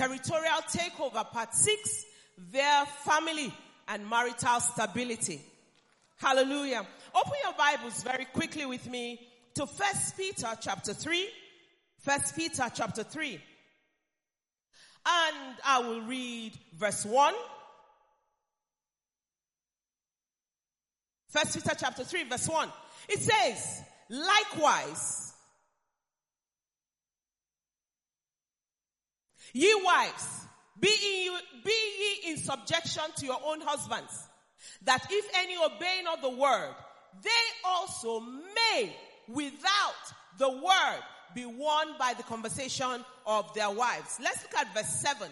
Territorial Takeover, Part 6, their family and marital stability. Hallelujah. Open your Bibles very quickly with me to 1 Peter chapter 3. 1 Peter chapter 3. And I will read verse 1. 1 Peter chapter 3 verse 1. It says, likewise, ye wives, be ye in subjection to your own husbands, that if any obey not the word, they also may, without the word, be won by the conversation of their wives. Let's look at verse 7.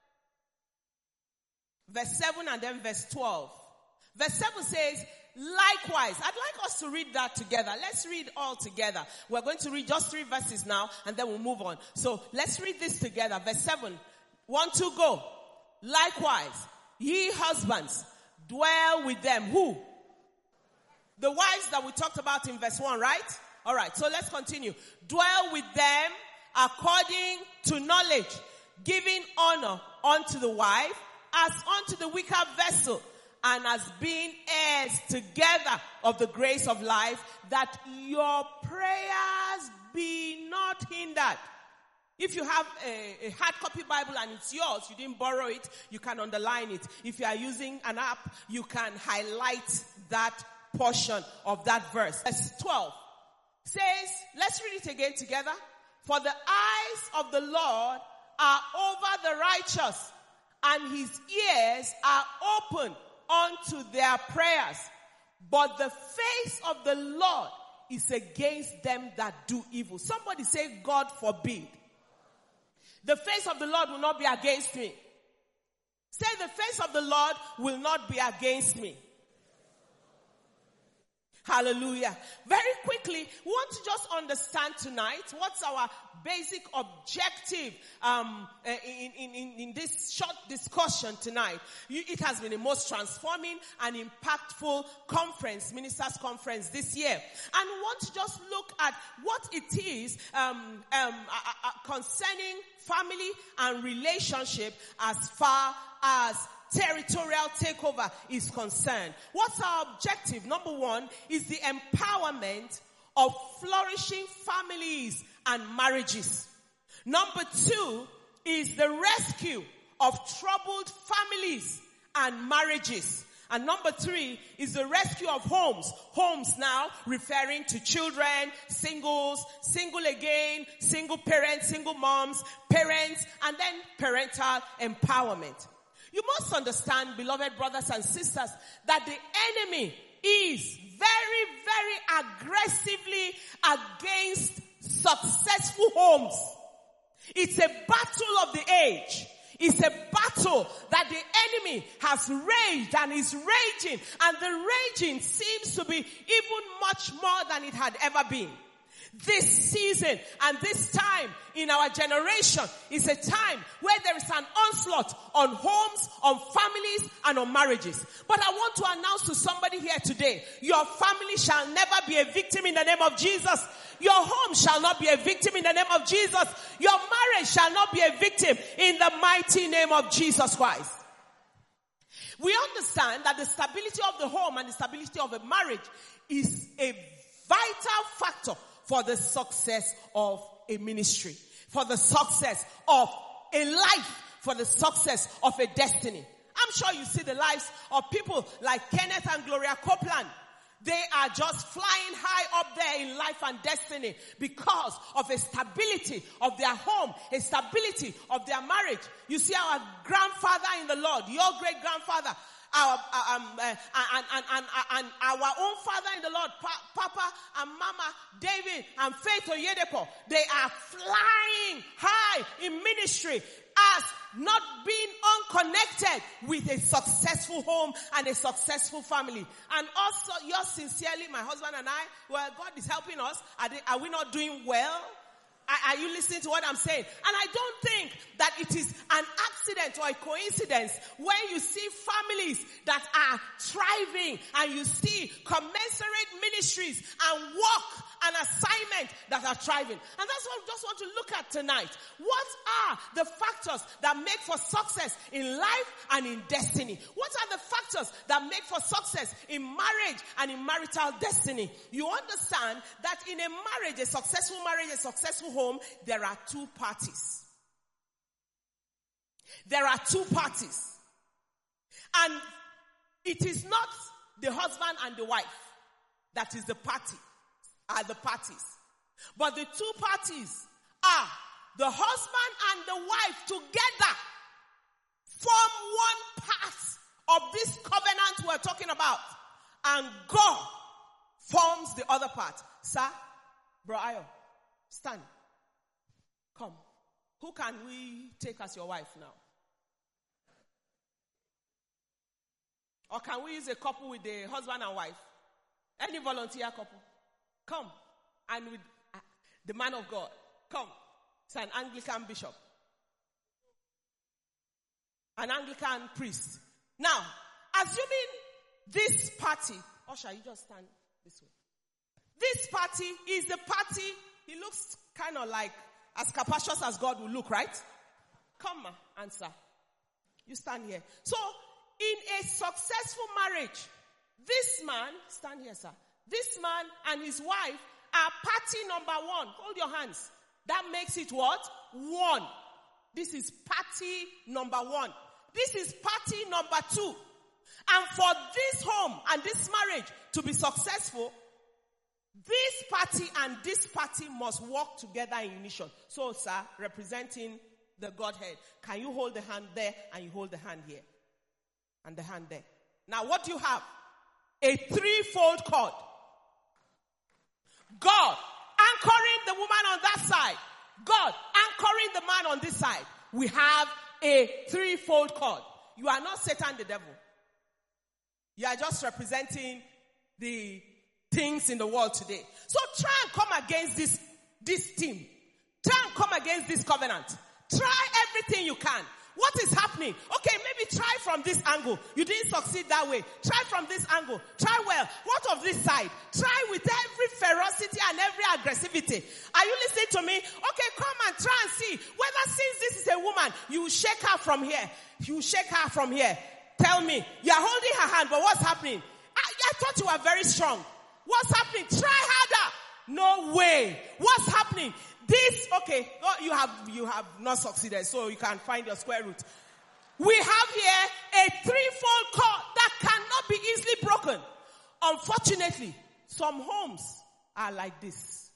Verse 7 and then verse 12. Verse 7 says, likewise. I'd like us to read that together. Let's read all together. We're going to read just 3 verses now and then we'll move on. So let's read this together. Verse 7. 1, 2, go. Likewise, ye husbands, dwell with them. Who? The wives that we talked about in verse 1, right? Alright, so let's continue. Dwell with them according to knowledge, giving honor unto the wife as unto the weaker vessel, and as being heirs together of the grace of life, that your prayers be not hindered. If you have a hard copy Bible and it's yours, you didn't borrow it, you can underline it. If you are using an app, you can highlight that portion of that verse. Verse 12 says, let's read it again together. For the eyes of the Lord are over the righteous, and his ears are open unto their prayers. But the face of the Lord is against them that do evil. Somebody say, God forbid. The face of the Lord will not be against me. Say, the face of the Lord will not be against me. Hallelujah. Very quickly, we want to just understand tonight what's our basic objective in this short discussion tonight. It has been the most transforming and impactful conference, ministers' conference this year. And we want to just look at what it is concerning family and relationship as far as territorial takeover is concerned. What's our objective? Number 1 is the empowerment of flourishing families and marriages. Number 2 is the rescue of troubled families and marriages. And number 3 is the rescue of homes. Homes now referring to children, singles, single again, single parents, single moms, parents, and then parental empowerment. You must understand, beloved brothers and sisters, that the enemy is very, very aggressively against successful homes. It's a battle of the age. It's a battle that the enemy has raged and is raging, and the raging seems to be even much more than it had ever been. This season and this time in our generation is a time where there is an onslaught on homes, on families, and on marriages. But I want to announce to somebody here today, your family shall never be a victim in the name of Jesus. Your home shall not be a victim in the name of Jesus. Your marriage shall not be a victim in the mighty name of Jesus Christ. We understand that the stability of the home and the stability of a marriage is a vital factor for the success of a ministry, for the success of a life, for the success of a destiny. I'm sure you see the lives of people like Kenneth and Gloria Copeland. They are just flying high up there in life and destiny because of a stability of their home, a stability of their marriage. You see our grandfather in the Lord, your great grandfather, our own father in the Lord, Papa and Mama David and Faith Oyedepo, they are flying high in ministry as not being unconnected with a successful home and a successful family. And also, yours sincerely, my husband and I, well, God is helping us. Are we not doing well? Are you listening to what I'm saying? And I don't think that it is an accident or a coincidence when you see families that are thriving and you see commensurate ministries and work an assignment that are thriving. And that's what we just want to look at tonight. What are the factors that make for success in life and in destiny? What are the factors that make for success in marriage and in marital destiny? You understand that in a marriage, a successful home, there are two parties. There are two parties. And it is not the husband and the wife that is the party, are the parties. But the two parties are the husband and the wife together form one part of this covenant we're talking about. And God forms the other part. Sir, Bro Ayo, stand. Come. Who can we take as your wife now? Or can we use a couple with the husband and wife? Any volunteer couple? Come. And with the man of God. Come. It's an Anglican bishop. An Anglican priest. Now, assuming this party, Usher, you just stand this way. This party is the party, he looks kind of like as capacious as God will look, right? Come, ma, answer. You stand here. So, in a successful marriage, this man, stand here, sir. This man and his wife are party number one. Hold your hands. That makes it what? One. This is party number one. This is party number two. And for this home and this marriage to be successful, this party and this party must work together in unison. So, sir, representing the Godhead, can you hold the hand there and you hold the hand here? And the hand there. Now, what do you have? A threefold cord. God anchoring the woman on that side. God anchoring the man on this side. We have a threefold cord. You are not Satan the devil. You are just representing the things in the world today. So try and come against this team. Try and come against this covenant. Try everything you can. What is happening? Okay, maybe try from this angle. You didn't succeed that way. Try from this angle. Try well. What of this side? Try with every ferocity and every aggressivity. Are you listening to me? Okay, come and try and see whether since this is a woman, you shake her from here. You shake her from here. Tell me, you're holding her hand, but what's happening? I thought you were very strong. What's happening? Try harder. No way. What's happening? Okay, you have not succeeded, so you can find your square root. We have here a threefold cord that cannot be easily broken. Unfortunately, some homes are like this.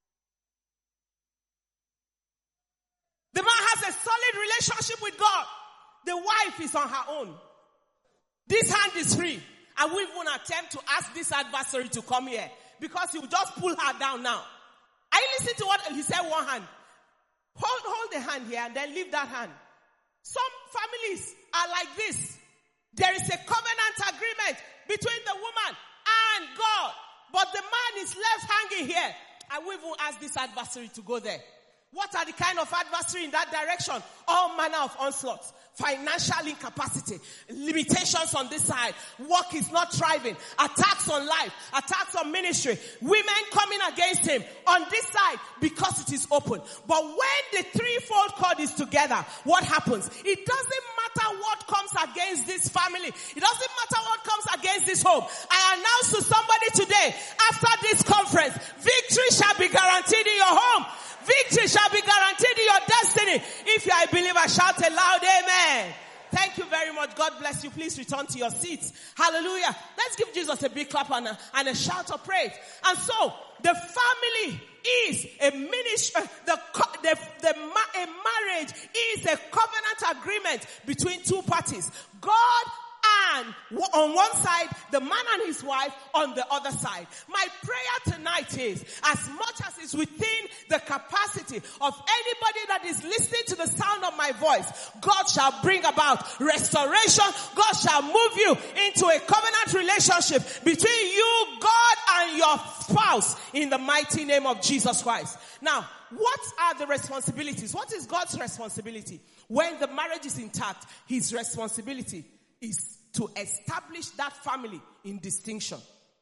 The man has a solid relationship with God. The wife is on her own. This hand is free. I won't even attempt to ask this adversary to come here because he will just pull her down now. Are you listening to what he said? One hand. Hold the hand here and then leave that hand. Some families are like this. There is a covenant agreement between the woman and God. But the man is left hanging here. I will even ask this adversary to go there. What are the kind of adversary in that direction? All manner of onslaughts. Financial incapacity. Limitations on this side. Work is not thriving. Attacks on life. Attacks on ministry. Women coming against him on this side because it is open. But when the threefold cord is together, what happens? It doesn't matter what comes against this family. It doesn't matter what comes against this home. I announce to somebody today, after this conference, victory shall be guaranteed in your home. Victory shall be guaranteed in your destiny. If you are a believer, shout a loud amen. Thank you very much. God bless you. Please return to your seats. Hallelujah. Let's give Jesus a big clap and a shout of praise. And so, the family is a ministry. A marriage is a covenant agreement between two parties. God and on one side, the man and his wife on the other side. My prayer tonight is, as much as is within the capacity of anybody that is listening to the sound of my voice, God shall bring about restoration. God shall move you into a covenant relationship between you, God, and your spouse in the mighty name of Jesus Christ. Now, what are the responsibilities? What is God's responsibility? When the marriage is intact, his responsibility is to establish that family in distinction.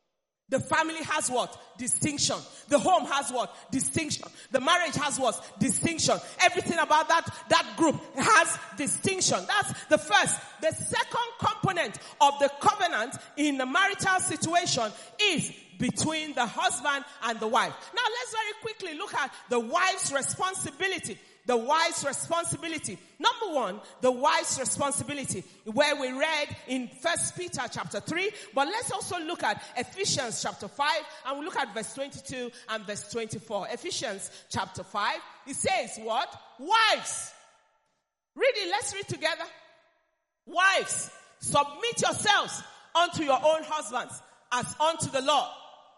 The family has what? Distinction. The home has what? Distinction. The marriage has what? Distinction. Everything about that group has distinction. That's the first. The second component of the covenant in the marital situation is between the husband and the wife. Now let's very quickly look at the wife's responsibility. The wife's responsibility. Number one, the wife's responsibility, where we read in 1 Peter chapter 3, but let's also look at Ephesians chapter 5, and we'll look at verse 22 and verse 24. Ephesians chapter 5, it says what? Wives. Read it, let's read together. Wives, submit yourselves unto your own husbands as unto the Lord.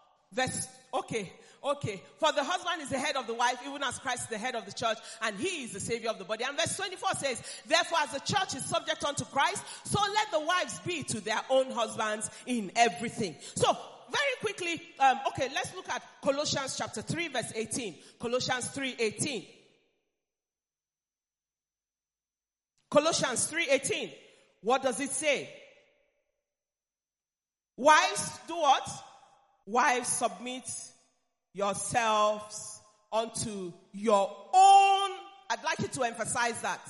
Okay. For the husband is the head of the wife, even as Christ is the head of the church, and he is the savior of the body. And verse 24 says, therefore as the church is subject unto Christ, so let the wives be to their own husbands in everything. So, very quickly, let's look at Colossians chapter 3 verse 18. Colossians 3:18. Colossians 3:18. What does it say? Wives, do what? Wives, submit yourselves unto your own. I'd like you to emphasize that.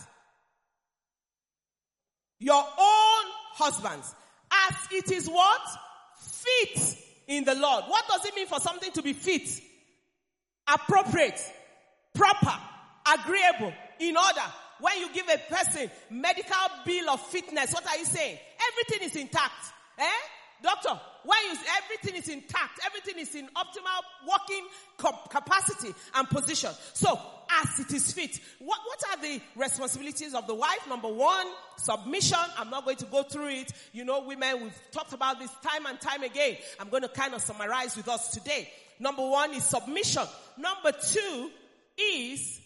Your own husbands. As it is what? Fit in the Lord. What does it mean for something to be fit? Appropriate, proper, agreeable, in order. When you give a person medical bill of fitness, what are you saying? Everything is intact. Doctor, everything is intact, everything is in optimal working capacity and position. So, as it is fit. What are the responsibilities of the wife? Number one, submission. I'm not going to go through it. You know, women, we've talked about this time and time again. I'm going to kind of summarize with us today. Number one is submission. Number two is,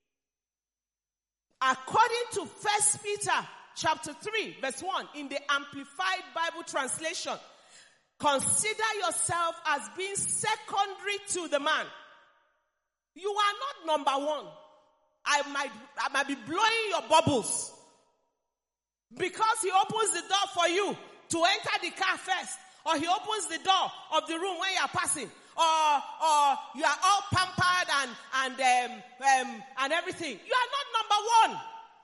according to 1 Peter chapter 3, verse 1, in the Amplified Bible translation, consider yourself as being secondary to the man. You are not number one. I might be blowing your bubbles because he opens the door for you to enter the car first, or he opens the door of the room when you are passing, or you are all pampered and everything. You are not number one.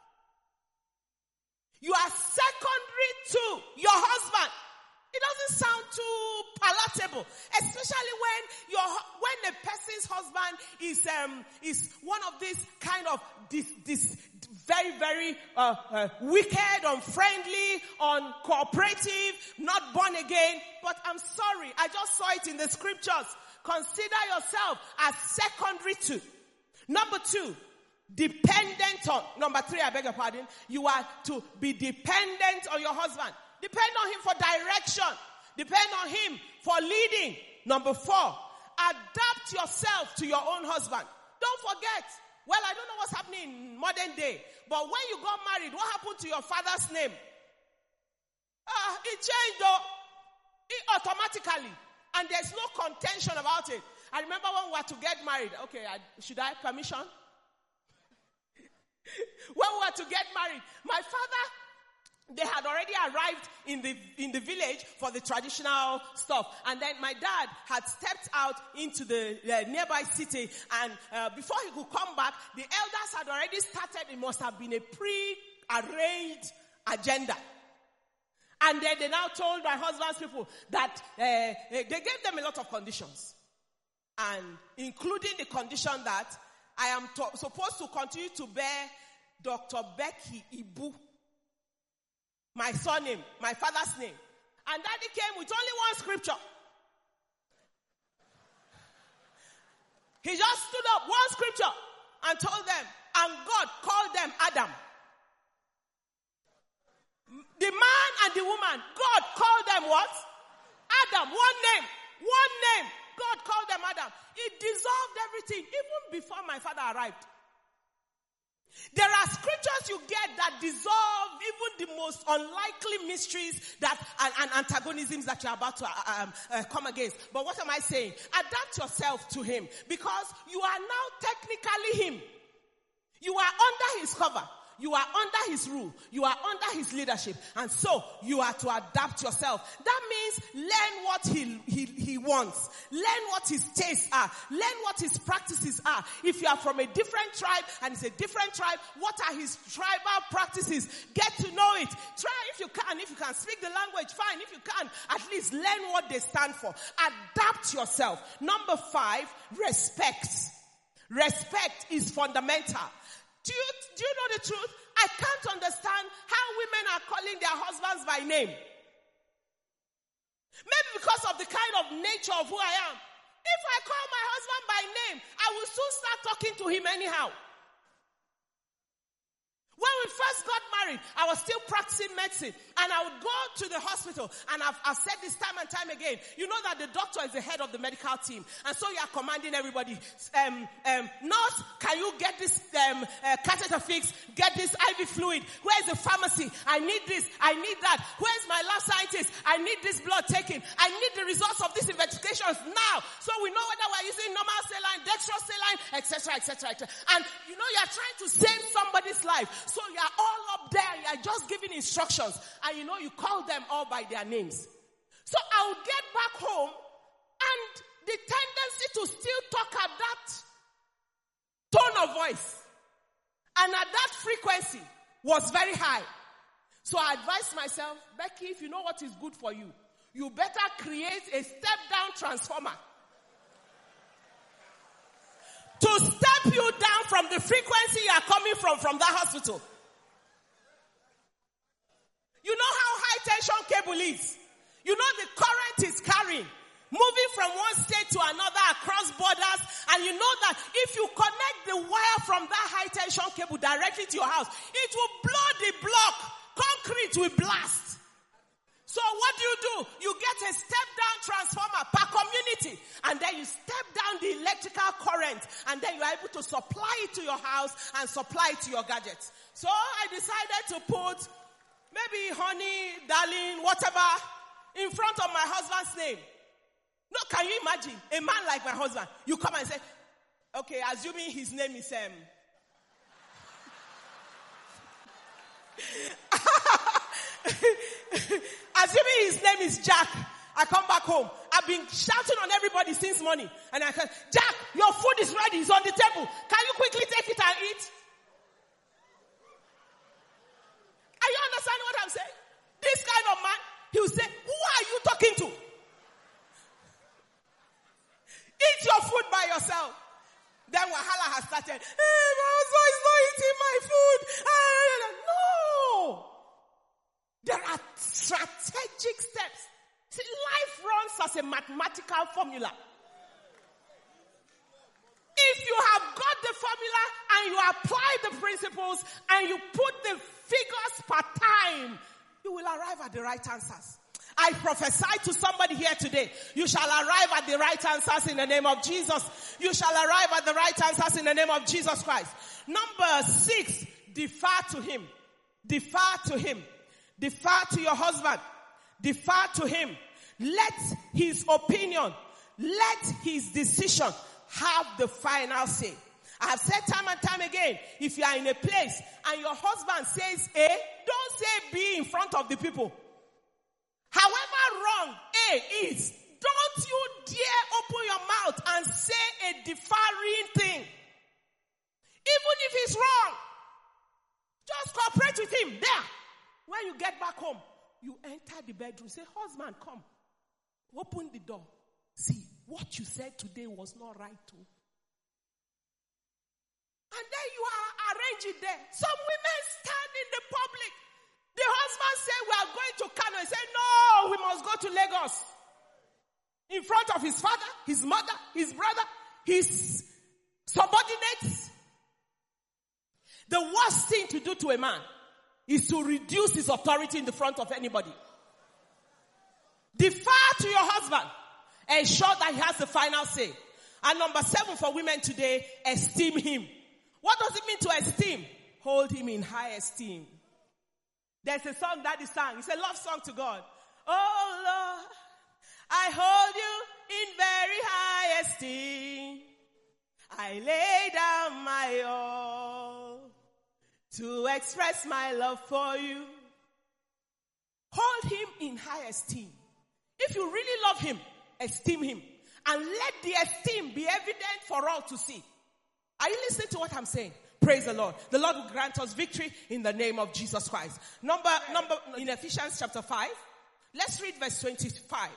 You are secondary to your husband. It doesn't sound too palatable, especially when a person's husband is one of these kind of this very, very wicked, unfriendly, uncooperative, not born again. But I'm sorry, I just saw it in the scriptures. Consider yourself as secondary to. Number two, dependent on. Number three, I beg your pardon. You are to be dependent on your husband. Depend on him for direction. Depend on him for leading. Number four, adapt yourself to your own husband. Don't forget. Well, I don't know what's happening in modern day, but when you got married, what happened to your father's name? It changed though. It automatically. And there's no contention about it. I remember when we were to get married. Okay, should I have permission? When we were to get married, my father, they had already arrived in the village for the traditional stuff. And then my dad had stepped out into the nearby city. And before he could come back, the elders had already started. It must have been a pre-arranged agenda. And then they now told my husband's people that they gave them a lot of conditions. And including the condition that I am supposed to continue to bear Dr. Becky Ibu, my surname, my father's name. And daddy came with only one scripture. He just stood up, one scripture, and told them, and God called them Adam. The man and the woman, God called them what? Adam, one name. God called them Adam. It dissolved everything, even before my father arrived. There are scriptures you get that dissolve even the most unlikely mysteries and antagonisms that you're about to come against. But what am I saying? Adapt yourself to him, because you are now technically him. You are under his cover. You are under his rule. You are under his leadership. And so you are to adapt yourself. That means learn what he wants. Learn what his tastes are. Learn what his practices are. If you are from a different tribe and it's a different tribe, what are his tribal practices? Get to know it. Try if you can. If you can speak the language, fine. If you can, at least learn what they stand for. Adapt yourself. Number 5, respect. Respect is fundamental. Do you know the truth? I can't understand how women are calling their husbands by name. Maybe because of the kind of nature of who I am. If I call my husband by name, I will soon start talking to him anyhow. When we first got married, I was still practicing medicine, and I would go to the hospital, and I've said this time and time again. You know that the doctor is the head of the medical team, and so you are commanding everybody. Nurse, can you get this catheter fixed? Get this IV fluid? Where's the pharmacy? I need this. I need that. Where's my lab scientist? I need this blood taken. I need the results of these investigations now, so we know whether we're using normal saline, dextrose saline, etc., etc., etc. And you know you are trying to save somebody's life. So you are all up there, you are just giving instructions, and you know you call them all by their names. So I would get back home, and the tendency to still talk at that tone of voice and at that frequency was very high. So I advised myself, Becky, if you know what is good for you, you better create a step-down transformer to step you down from the frequency you are coming from that hospital. You know how high tension cable is. You know the current is carrying, moving from one state to another across borders. And you know that if you connect the wire from that high tension cable directly to your house, it will blow the block. Concrete will blast. So what do? You get a step-down transformer per community, and then you step down the electrical current, and then you are able to supply it to your house and supply it to your gadgets. So I decided to put maybe honey, darling, whatever, in front of my husband's name. No, can you imagine a man like my husband? You come and say, okay, assuming his name is assuming his name is Jack. I come back home. I've been shouting on everybody since morning. And I said, Jack, your food is ready. It's on the table. Can you quickly take it and eat? Are you understanding what I'm saying? This kind of man, he will say, who are you talking to? Eat your food by yourself. Then Wahala has started. Hey, my husband is not eating my food. No. There are strategic steps. See, life runs as a mathematical formula. If you have got the formula and you apply the principles and you put the figures per time, you will arrive at the right answers. I prophesy to somebody here today. You shall arrive at the right answers in the name of Jesus. You shall arrive at the right answers in the name of Jesus Christ. Number 6, defer to him. Defer to him. Defer to your husband. Defer to him. Let his opinion, let his decision have the final say. I have said time and time again, if you are in a place and your husband says A, don't say B in front of the people. However wrong A is, don't you dare open your mouth and say a deferring thing. Even if it's wrong, just cooperate with him there. When you get back home, you enter the bedroom, say, husband, come. Open the door. See, what you said today was not right too. And then you arrange it there. Some women stand in the public. The husband say, we are going to Kano. He say, no, we must go to Lagos. In front of his father, his mother, his brother, his subordinates. The worst thing to do to a man is to reduce his authority in the front of anybody. Defer to your husband. Ensure that he has the final say. And number 7 for women today, esteem him. What does it mean to esteem? Hold him in high esteem. There's a song Daddy sang. It's a love song to God. Oh Lord, I hold you in very high esteem. I lay down my all to express my love for you. Hold him in high esteem. If you really love him, esteem him. And let the esteem be evident for all to see. Are you listening to what I'm saying? Praise the Lord. The Lord will grant us victory in the name of Jesus Christ. Number in Ephesians chapter 5. Let's read verse 25.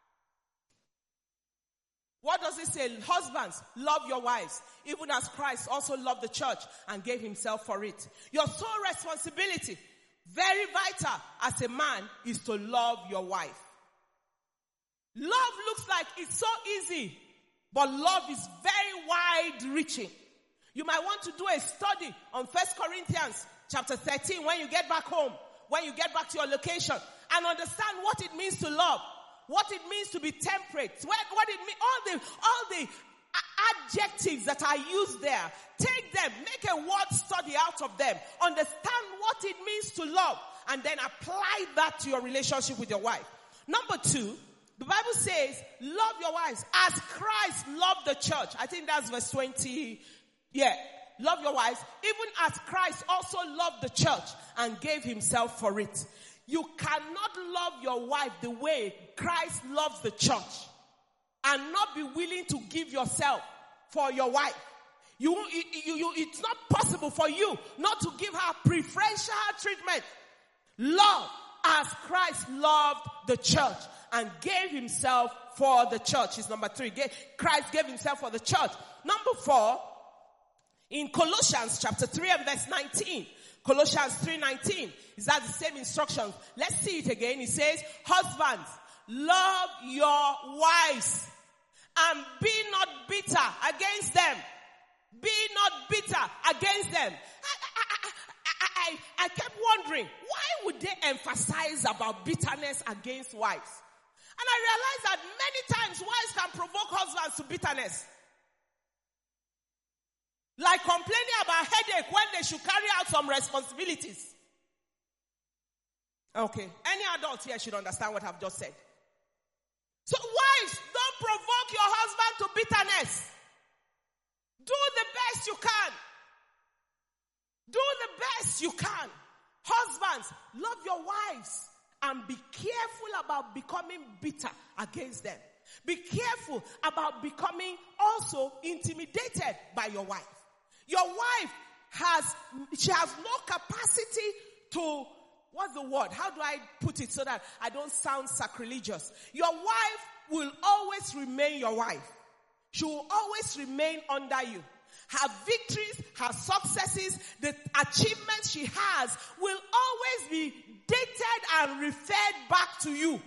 What does it say? Husbands, love your wives, even as Christ also loved the church and gave himself for it. Your sole responsibility, very vital as a man, is to love your wife. Love looks like it's so easy, but love is very wide-reaching. You might want to do a study on 1 Corinthians chapter 13 when you get back home, when you get back to your location, and understand what it means to love, what it means to be temperate, what it means, all the adjectives that are used there. Take them, make a word study out of them, understand what it means to love, and then apply that to your relationship with your wife. Number 2, the Bible says, love your wives as Christ loved the church. I think that's verse 20. Yeah. Love your wives, even as Christ also loved the church and gave himself for it. You cannot love your wife the way Christ loves the church and not be willing to give yourself for your wife. It's not possible for you not to give her preferential treatment. Love as Christ loved the church and gave himself for the church is number 3. Christ gave himself for the church. Number 4, in Colossians chapter 3 and verse 19. Colossians 3:19. Is that the same instructions? Let's see it again. It says, husbands, love your wives and be not bitter against them. Be not bitter against them. I kept wondering, why would they emphasize about bitterness against wives? And I realized that many times wives can provoke husbands to bitterness. Like complaining about headache when they should carry out some responsibilities. Okay, any adult here should understand what I've just said. So wives, don't provoke your husband to bitterness. Do the best you can. Do the best you can. Husbands, love your wives and be careful about becoming bitter against them. Be careful about becoming also intimidated by your wife. Your wife has no capacity to, what's the word? How do I put it so that I don't sound sacrilegious? Your wife will always remain your wife. She will always remain under you. Her victories, her successes, the achievements she has will always be dated and referred back to you.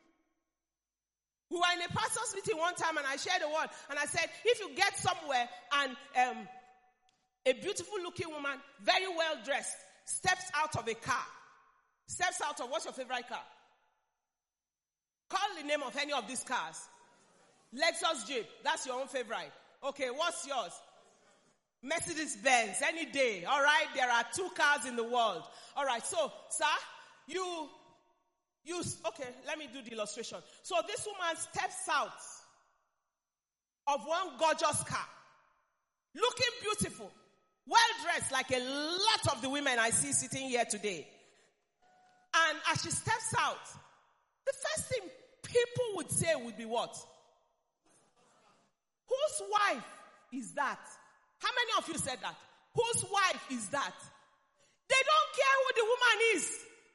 We were in a pastor's meeting one time and I shared a word and I said, if you get somewhere and a beautiful looking woman, very well dressed, steps out of a car. Steps out of, what's your favorite car? Call the name of any of these cars. Lexus Jeep, that's your own favorite. Okay, what's yours? Mercedes Benz, any day. All right, there are 2 cars in the world. All right, so, sir, okay, let me do the illustration. So this woman steps out of one gorgeous car, looking beautiful, well dressed like a lot of the women I see sitting here today. And as she steps out, the first thing people would say would be what? Whose wife is that? How many of you said that? Whose wife is that? They don't care who the woman is.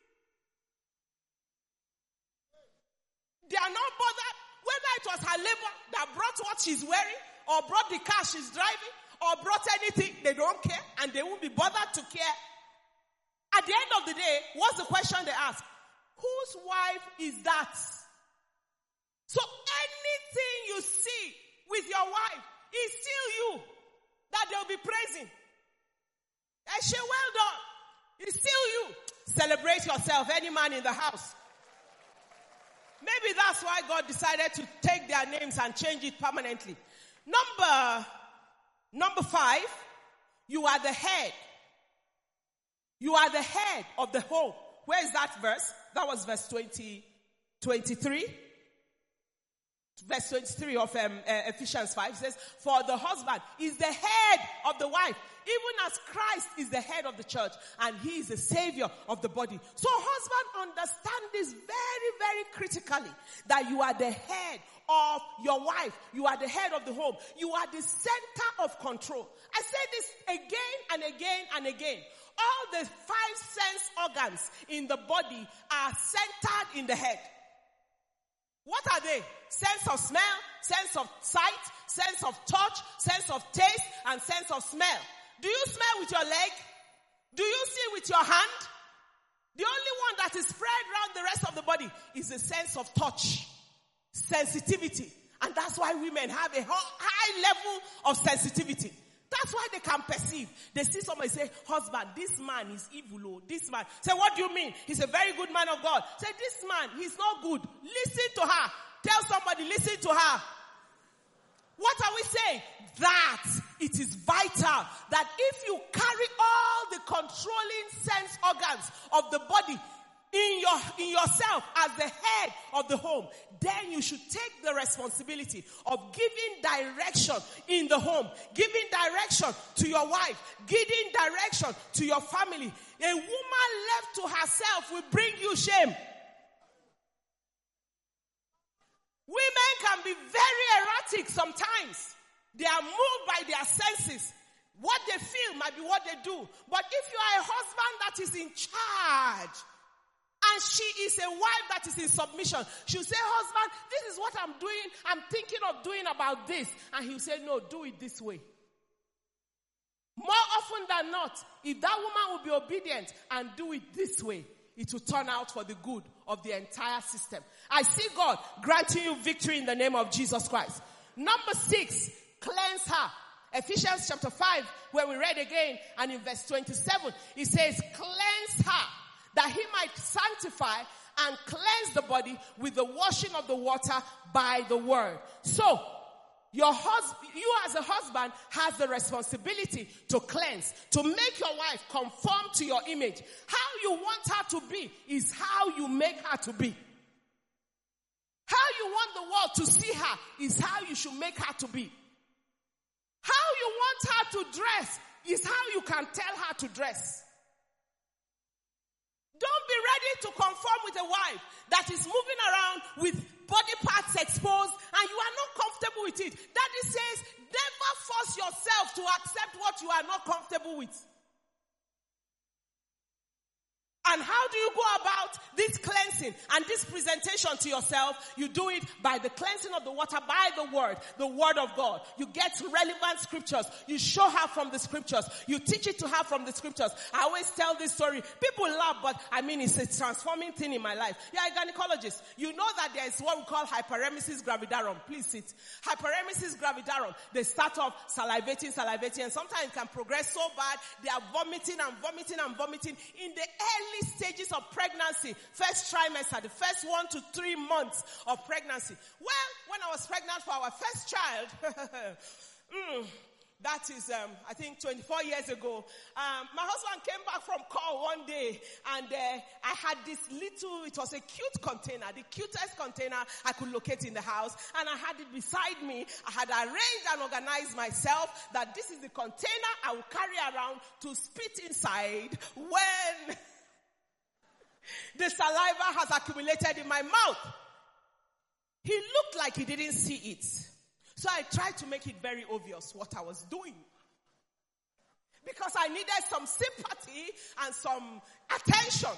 They are not bothered whether it was her labor that brought what she's wearing or brought the car she's driving or brought anything. They don't care and they won't be bothered to care. At the end of the day, what's the question they ask? Whose wife is that? So anything you see with your wife is still you that they'll be praising. And she, well done. It's still you. Celebrate yourself, any man in the house. Maybe that's why God decided to take their names and change it permanently. Number 5, you are the head. You are the head of the home. Where is that verse? That was verse 23. Verse 23 of Ephesians 5 says, for the husband is the head of the wife, even as Christ is the head of the church, and he is the savior of the body. So husband, understand this very, very critically, that you are the head of your wife. You are the head of the home. You are the center of control. I say this again and again and again. All the 5 sense organs in the body are centered in the head. What are they? Sense of smell, sense of sight, sense of touch, sense of taste, and sense of smell. Do you smell with your leg? Do you see with your hand? The only one that is spread around the rest of the body is the sense of touch, sensitivity. And that's why women have a high level of sensitivity. That's why they can perceive. They see somebody say, husband, this man is evil. Oh, this man. Say, what do you mean? He's a very good man of God. Say, this man, he's not good. Listen to her. Tell somebody, listen to her. What are we saying? That it is vital that if you carry all the controlling sense organs of the body in yourself as the head of the home, then you should take the responsibility of giving direction in the home, giving direction to your wife, giving direction to your family. A woman left to herself will bring you shame. Women can be very erratic sometimes. They are moved by their senses. What they feel might be what they do. But if you are a husband that is in charge, and she is a wife that is in submission, she'll say, husband, this is what I'm doing. I'm thinking of doing about this. And he'll say, no, do it this way. More often than not, if that woman will be obedient and do it this way, it will turn out for the good of the entire system. I see God granting you victory in the name of Jesus Christ. Number 6, cleanse her. Ephesians chapter 5, where we read again, and in verse 27, it says, cleanse her, that he might sanctify and cleanse the body with the washing of the water by the word. So, you as a husband has the responsibility to cleanse, to make your wife conform to your image. How you want her to be is how you make her to be. How you want the world to see her is how you should make her to be. How you want her to dress is how you can tell her to dress. Don't be ready to conform with a wife that is moving around with body parts exposed and you are not comfortable with it. Daddy says, never force yourself to accept what you are not comfortable with. And how do you go about this cleansing and this presentation to yourself? You do it by the cleansing of the water, by the word of God. You get relevant scriptures. You show her from the scriptures. You teach it to her from the scriptures. I always tell this story. People laugh, but I mean, it's a transforming thing in my life. Yeah, a gynecologist. You know that there is what we call hyperemesis gravidarum. Please sit. Hyperemesis gravidarum. They start off salivating, and sometimes it can progress so bad, they are vomiting. In the early stages of pregnancy, first trimester, the first 1 to 3 months of pregnancy. Well, when I was pregnant for our first child, that is, I think 24 years ago, my husband came back from call one day and I had this little, it was a cute container, the cutest container I could locate in the house, and I had it beside me. I had arranged and organized myself that this is the container I will carry around to spit inside when the saliva has accumulated in my mouth. He looked like he didn't see it. So I tried to make it very obvious what I was doing. Because I needed some sympathy and some attention.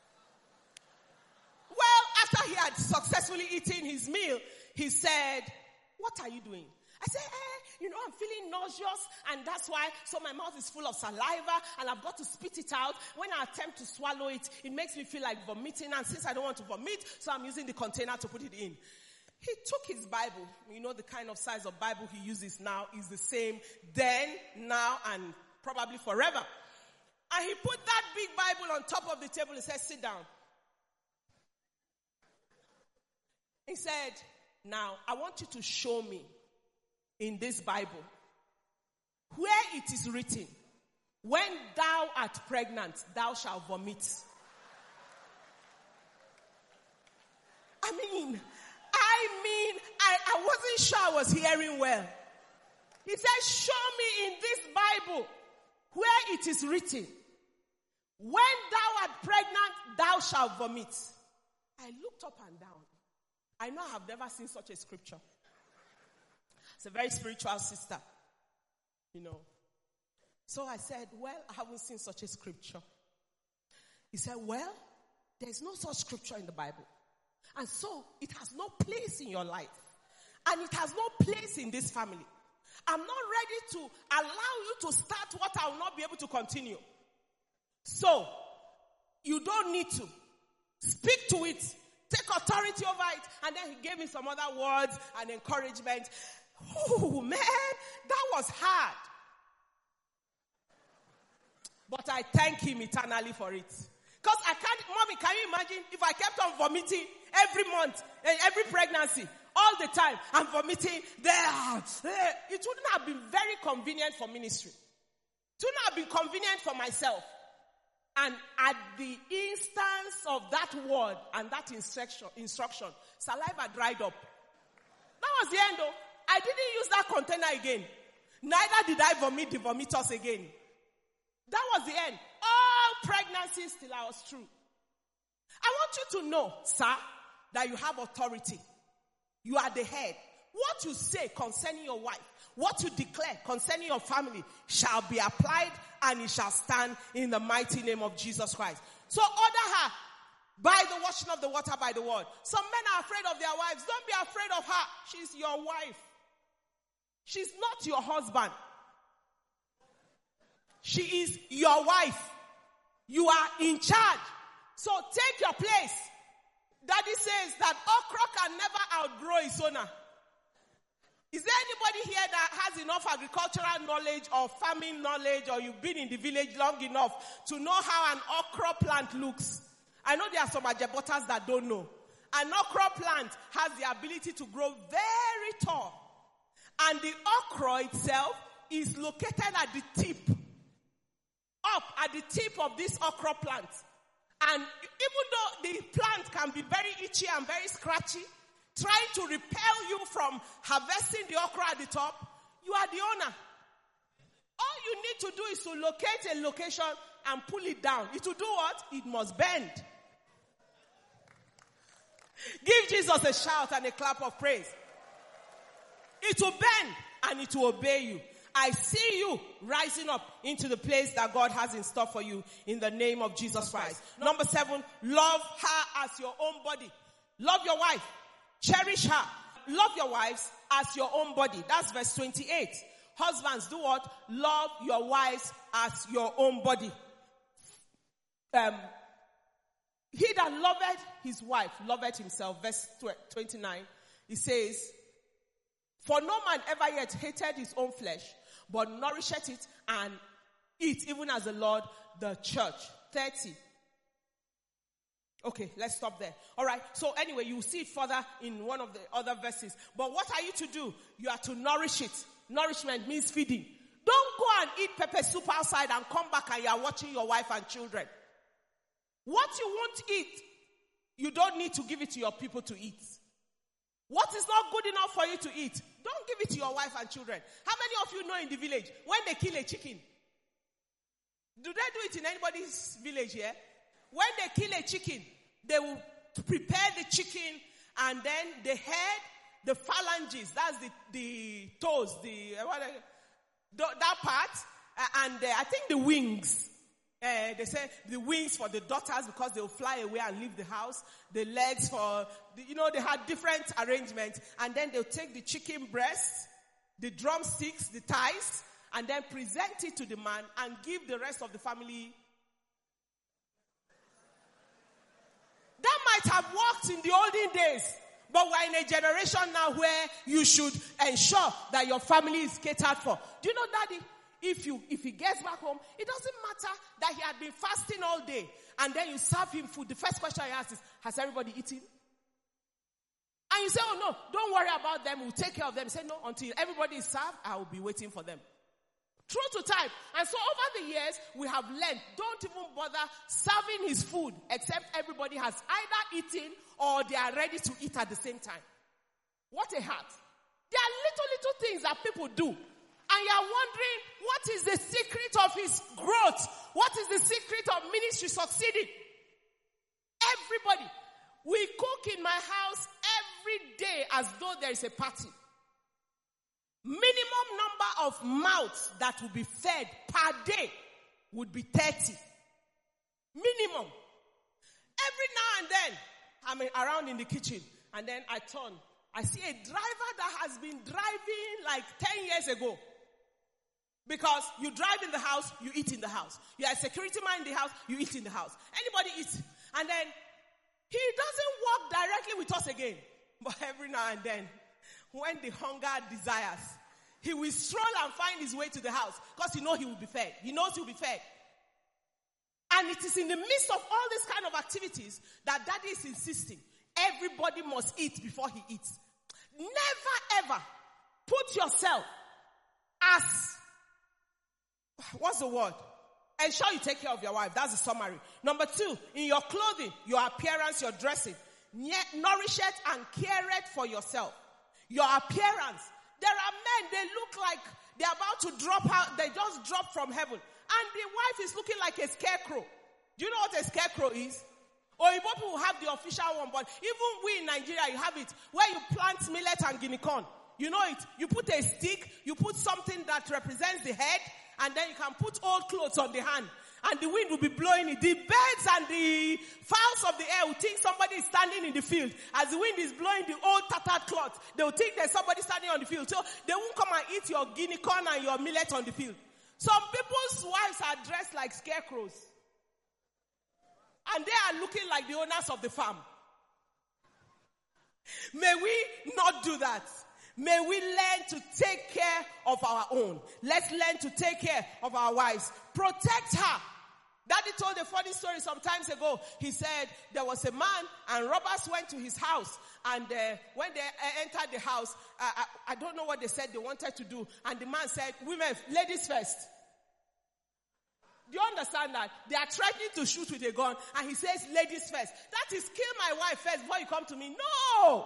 Well, after he had successfully eaten his meal, he said, "What are you doing?" I said, I'm feeling nauseous, and that's why, so my mouth is full of saliva, and I've got to spit it out. When I attempt to swallow it, it makes me feel like vomiting, and since I don't want to vomit, so I'm using the container to put it in. He took his Bible. The kind of size of Bible he uses now is the same then, now, and probably forever. And he put that big Bible on top of the table and said, "Sit down." He said, "Now, I want you to show me in this Bible where it is written, when thou art pregnant, thou shalt vomit." I I wasn't sure I was hearing well. He said, show me in this Bible where it is written, when thou art pregnant, thou shalt vomit. I looked up and down. I know I have never seen such a scripture. It's a very spiritual sister, you know. So I said, well, I haven't seen such a scripture. He said, well, there's no such scripture in the Bible. And so it has no place in your life. And it has no place in this family. I'm not ready to allow you to start what I will not be able to continue. So, you don't need to. Speak to it. Take authority over it. And then he gave me some other words and encouragement. Oh, man, that was hard. But I thank him eternally for it. Because I can't, mommy, can you imagine if I kept on vomiting every month, every pregnancy, all the time, I'm vomiting there. It wouldn't have been very convenient for ministry. It wouldn't have been convenient for myself. And at the instance of that word and that instruction, saliva dried up. That was the end though. I didn't use that container again. Neither did I vomit the vomitors again. That was the end. All pregnancies till I was true. I want you to know, sir, that you have authority. You are the head. What you say concerning your wife, what you declare concerning your family shall be applied and it shall stand in the mighty name of Jesus Christ. So order her by the washing of the water by the word. Some men are afraid of their wives. Don't be afraid of her. She's your wife. She's not your husband. She is your wife. You are in charge. So take your place. Daddy says that okra can never outgrow its owner. Is there anybody here that has enough agricultural knowledge or farming knowledge, or you've been in the village long enough to know how an okra plant looks? I know there are some Ajebotas that don't know. An okra plant has the ability to grow very tall. And the okra itself is located at the tip. Up at the tip of this okra plant. And even though the plant can be very itchy and very scratchy, trying to repel you from harvesting the okra at the top, you are the owner. All you need to do is to locate a location and pull it down. It will do what? It must bend. Give Jesus a shout and a clap of praise. It will bend and it will obey you. I see you rising up into the place that God has in store for you in the name of Jesus Christ. Number 7, love her as your own body. Love your wife. Cherish her. Love your wives as your own body. That's verse 28. Husbands, do what? Love your wives as your own body. He that loveth his wife loveth himself. Verse 29. He says, for no man ever yet hated his own flesh, but nourisheth it and eat, even as the Lord the church. 30. Okay, let's stop there. Alright, so anyway, you will see it further in one of the other verses. But what are you to do? You are to nourish it. Nourishment means feeding. Don't go and eat pepper soup outside and come back and you are watching your wife and children. What you won't eat, you don't need to give it to your people to eat. What is not good enough for you to eat, don't give it to your wife and children. How many of you know in the village, when they kill a chicken, do they do it in anybody's village here? When they kill a chicken, they will prepare the chicken and then the head, the phalanges, that's the toes, that part, and I think the wings. They say the wings for the daughters because they will fly away and leave the house. The legs for, they had different arrangements. And then they'll take the chicken breasts, the drumsticks, the thighs, and then present it to the man and give the rest of the family. That might have worked in the olden days. But we're in a generation now where you should ensure that your family is catered for. Do you know, Daddy? If he gets back home, it doesn't matter that he had been fasting all day and then you serve him food. The first question he asks is, has everybody eaten? And you say, oh no, don't worry about them. We'll take care of them. You say, no, until everybody is served, I will be waiting for them. True to type. And so over the years, we have learned, don't even bother serving his food except everybody has either eaten or they are ready to eat at the same time. What a heart. There are little things that people do. And you are wondering, what is the secret of his growth? What is the secret of ministry succeeding? Everybody. We cook in my house every day as though there is a party. Minimum number of mouths that will be fed per day would be 30. Minimum. Every now and then, I'm around in the kitchen and then I turn. I see a driver that has been driving like 10 years ago. Because you drive in the house, you eat in the house. You are a security man in the house, you eat in the house. Anybody eats. And then, he doesn't walk directly with us again. But every now and then, when the hunger desires, he will stroll and find his way to the house. Because he knows he will be fed. He knows he will be fed. And it is in the midst of all these kind of activities that daddy is insisting. Everybody must eat before he eats. Never ever put yourself as, what's the word? Ensure you take care of your wife. That's the summary. Number 2, in your clothing, your appearance, your dressing. Nourish it and care it for yourself. Your appearance. There are men, they look like they're about to drop out. They just dropped from heaven. And the wife is looking like a scarecrow. Do you know what a scarecrow is? Oyibo people have the official one, but even we in Nigeria, you have it. Where you plant millet and guinea corn. You know it. You put a stick, you put something that represents the head, and then you can put old clothes on the hand. And the wind will be blowing it. The birds and the fowls of the air will think somebody is standing in the field. As the wind is blowing the old tattered cloth, they will think there's somebody standing on the field. So they won't come and eat your guinea corn and your millet on the field. Some people's wives are dressed like scarecrows. And they are looking like the owners of the farm. May we not do that. May we learn to take care of our own. Let's learn to take care of our wives. Protect her. Daddy told a funny story some times ago. He said there was a man and robbers went to his house. And when they entered the house, I don't know what they said they wanted to do. And the man said, women, ladies first. Do you understand that? They are threatening to shoot with a gun. And he says, ladies first. That is kill my wife first before you come to me. No!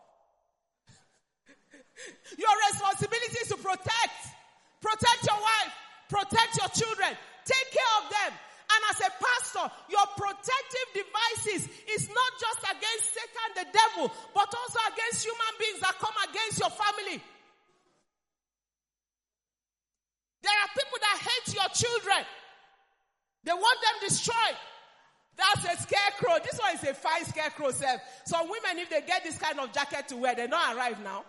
Your responsibility is to protect. Protect your wife. Protect your children. Take care of them. And as a pastor, your protective devices is not just against Satan, the devil, but also against human beings that come against your family. There are people that hate your children. They want them destroyed. That's a scarecrow. This one is a fine scarecrow self. Some women, if they get this kind of jacket to wear, they don't arrive now.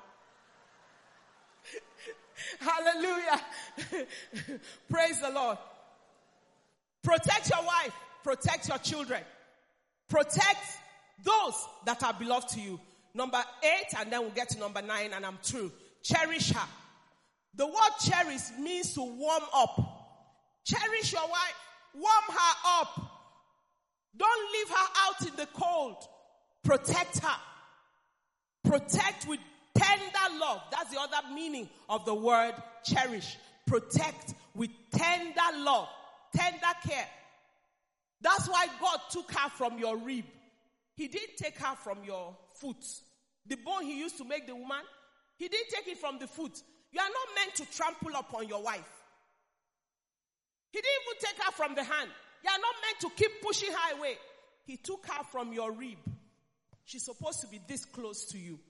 Hallelujah. Praise the Lord. Protect your wife. Protect your children. Protect those that are beloved to you. Number 8, and then we'll get to number 9, and I'm through. Cherish her. The word cherish means to warm up. Cherish your wife. Warm her up. Don't leave her out in the cold. Protect her. Protect with tender love. That's the other meaning of the word cherish. Protect with tender love. Tender care. That's why God took her from your rib. He didn't take her from your foot. The bone he used to make the woman, he didn't take it from the foot. You are not meant to trample upon your wife. He didn't even take her from the hand. You are not meant to keep pushing her away. He took her from your rib. She's supposed to be this close to you.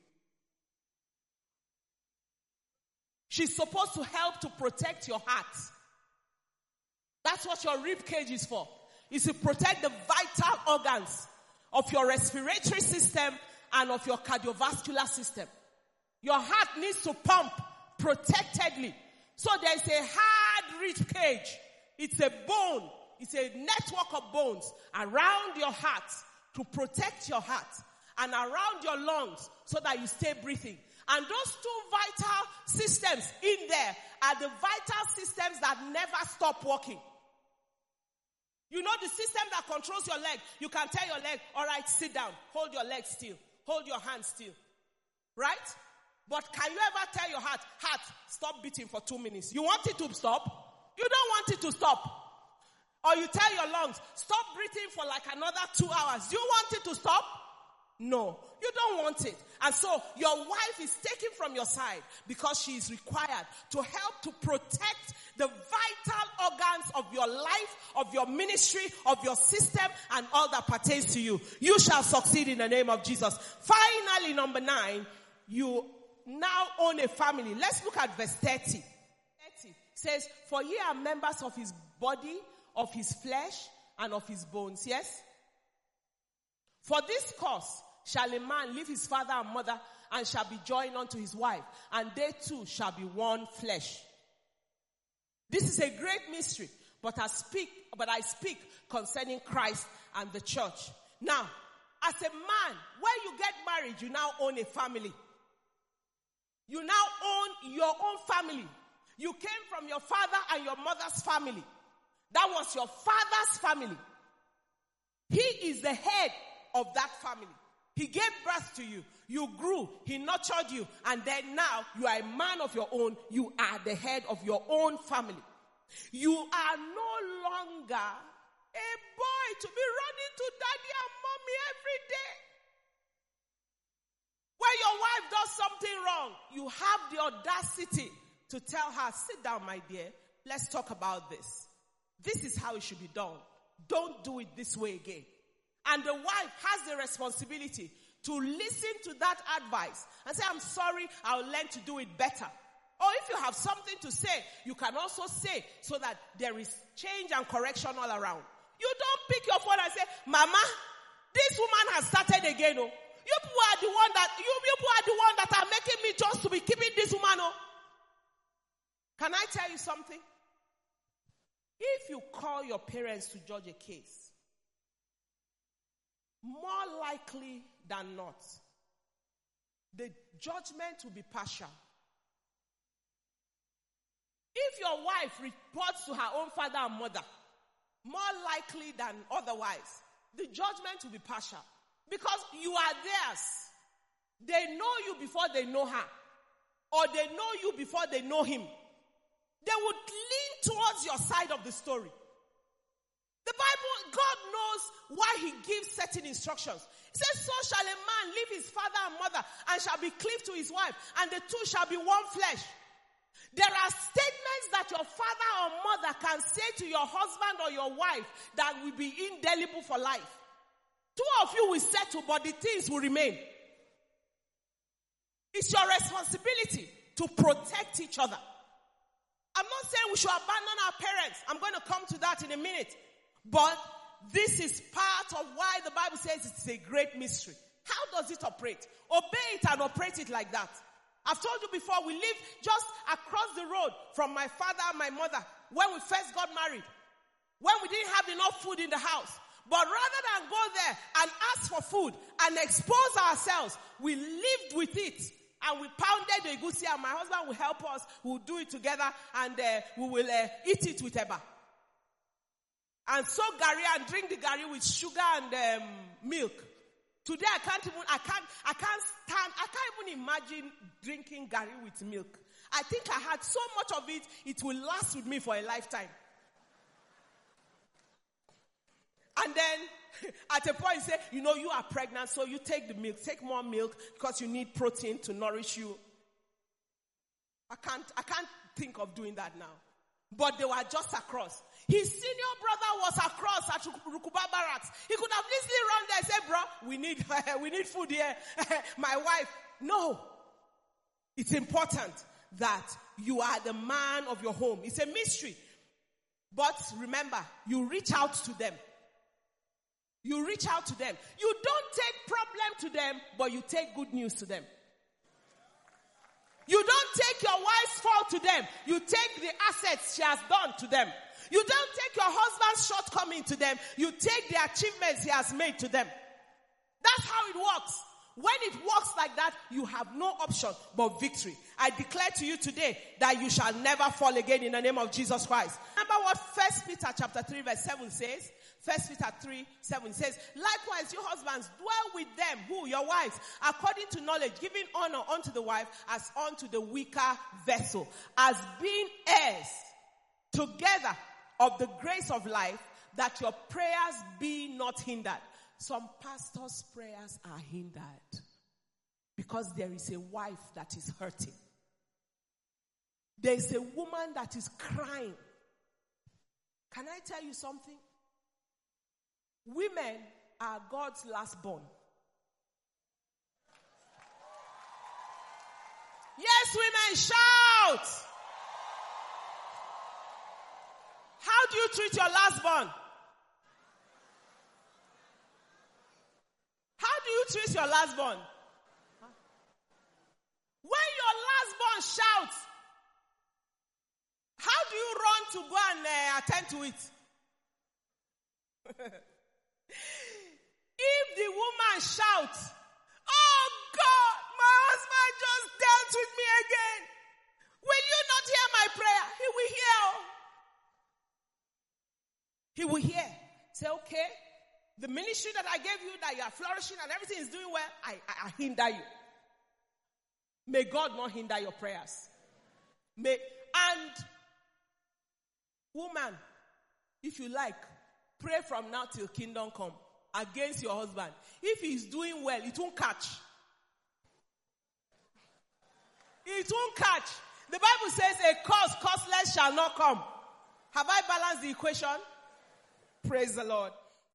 She's supposed to help to protect your heart. That's what your rib cage is for. It's to protect the vital organs of your respiratory system and of your cardiovascular system. Your heart needs to pump protectedly. So there's a hard rib cage. It's a bone. It's a network of bones around your heart to protect your heart and around your lungs so that you stay breathing. And those 2 vital systems in there are the vital systems that never stop working. You know the system that controls your leg. You can tell your leg, all right, sit down. Hold your leg still. Hold your hand still. Right? But can you ever tell your heart, stop beating for 2 minutes? You want it to stop? You don't want it to stop. Or you tell your lungs, stop breathing for like another 2 hours. Do you want it to stop? No, you don't want it. And so your wife is taken from your side because she is required to help to protect the vital organs of your life, of your ministry, of your system, and all that pertains to you. You shall succeed in the name of Jesus. Finally, number 9, you now own a family. Let's look at verse 30. 30 says, for ye are members of his body, of his flesh, and of his bones. Yes? For this cause shall a man leave his father and mother, and shall be joined unto his wife, and they two shall be one flesh. This is a great mystery, but I speak concerning Christ and the church. Now, as a man, when you get married, you now own a family. You now own your own family. You came from your father and your mother's family. That was your father's family. He is the head of that family. He gave birth to you. You grew. He nurtured you. And then now you are a man of your own. You are the head of your own family. You are no longer a boy to be running to daddy and mommy every day. When your wife does something wrong, you have the audacity to tell her, sit down, my dear. Let's talk about this. This is how it should be done. Don't do it this way again. And the wife has the responsibility to listen to that advice and say, I'm sorry, I'll learn to do it better. Or if you have something to say, you can also say so that there is change and correction all around. You don't pick your phone and say, Mama, this woman has started again. Oh. You people are the one that are making me just to be keeping this woman. Oh. Can I tell you something? If you call your parents to judge a case, more likely than not, the judgment will be partial. If your wife reports to her own father and mother, more likely than otherwise, the judgment will be partial. Because you are theirs. They know you before they know her. Or they know you before they know him. They would lean towards your side of the story. The Bible, God knows why he gives certain instructions. He says, so shall a man leave his father and mother and shall be cleaved to his wife, and the two shall be one flesh. There are statements that your father or mother can say to your husband or your wife that will be indelible for life. Two of you will settle, but the things will remain. It's your responsibility to protect each other. I'm not saying we should abandon our parents. I'm going to come to that in a minute. But this is part of why the Bible says it's a great mystery. How does it operate? Obey it and operate it like that. I've told you before, we lived just across the road from my father and my mother when we first got married. When we didn't have enough food in the house. But rather than go there and ask for food and expose ourselves, we lived with it. And we pounded the egusi, and my husband will help us. We'll do it together, and we will eat it with eba. And soak gari and drink the gari with sugar and milk. Today I can't even imagine drinking gari with milk. I think I had so much of it, it will last with me for a lifetime. And then, at a point, you say, you are pregnant, so you take the milk. Take more milk because you need protein to nourish you. I can't think of doing that now. But they were just across. His senior brother was across at Rukuba Barracks. He could have easily run there and said, bro, we need food here. My wife. No. It's important that you are the man of your home. It's a mystery. But remember, you reach out to them. You reach out to them. You don't take problem to them, but you take good news to them. You don't take your wife's fault to them. You take the assets she has done to them. You don't take your husband's shortcoming to them. You take the achievements he has made to them. That's how it works. When it works like that, you have no option but victory. I declare to you today that you shall never fall again in the name of Jesus Christ. Remember what 1 Peter chapter 3 verse 7 says? 1 Peter 3:7 says, likewise, you husbands, dwell with them, who, your wives, according to knowledge, giving honor unto the wife as unto the weaker vessel, as being heirs together of the grace of life, that your prayers be not hindered. some pastors' prayers are hindered because there is a wife that is hurting. There is a woman that is crying. Can I tell you something? Women are God's last born. Yes, women, shout! How do you treat your last born? How do you treat your last born? When your last born shouts, how do you run to go and attend to it? If the woman shouts, "Oh God, my husband just dealt with me again. Will you not hear my prayer?" He will hear. He will hear. Say, okay, the ministry that I gave you, that you are flourishing and everything is doing well, I hinder you. May God not hinder your prayers. And woman, if you like, pray from now till kingdom come against your husband. If he's doing well, it won't catch. It won't catch. The Bible says a cause causeless shall not come. Have I balanced the equation? Praise the Lord.